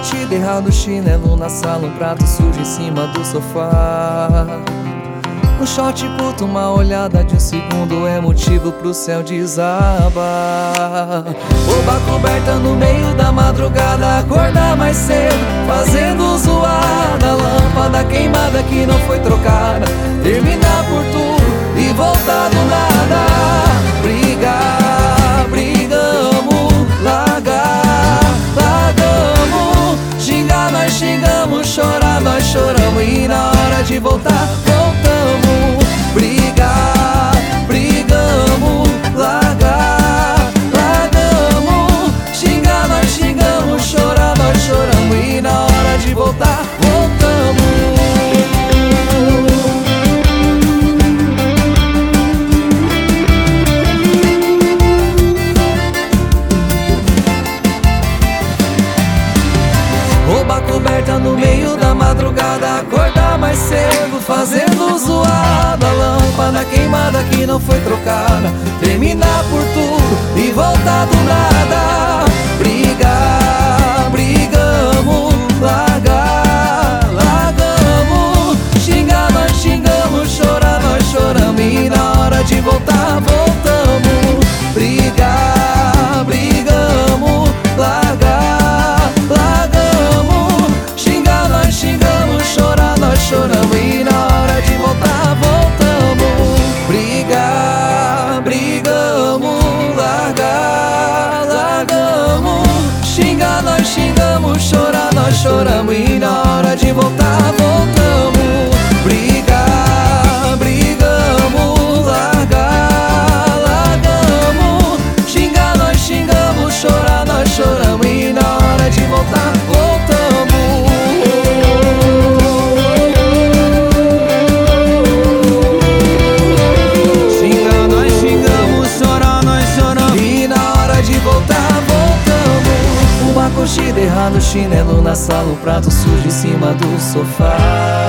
vestido errado, chinelo na sala, um prato sujo em cima do sofá. Um short curto, uma olhada de um segundo é motivo pro céu desabar. Roupa coberta no meio da madrugada, acordar mais cedo, fazendo zoada. Lâmpada queimada que não foi trocada, terminar por tudo e voltar do nada. Brigar, brigamos, largar, largamos. Xingar, nós xingamos, chorar, nós choramos. E na hora de voltar, voltamos. Brigar, brigamos, largar, largamos. Xingar, nós xingamos, chorar, nós choramos. E na hora de voltar, voltamos. Roupa coberta no meio da madrugada, acordar mais cedo, fazendo zoada. Lâmpada queimada que não foi trocada, terminar por tudo e voltar do nada. Brigar, brigamos, largar, largamos. Xingar, nós xingamos, chorar, nós choramos. E na hora de voltar, voltamos. Brigar, brigamos, largar, largamos. Xingar, nós xingamos, chorar, nós choramos. E na hora de voltar, voltamos. Brigar, brigamos, largar, largamos. Xingar, nós xingamos, chorar, nós choramos. E na hora de voltar, voltamos. Brigar, brigamos, largar, largamos. Xingar, nós xingamos, chorar, nós choramos. E na hora de voltar, voltamos. Xingar, nós xingamos, chorar, nós choramos. E na hora de voltar, voltamos. Uma coxinha errada, chinelo na sala, um prato sujo em cima do sofá.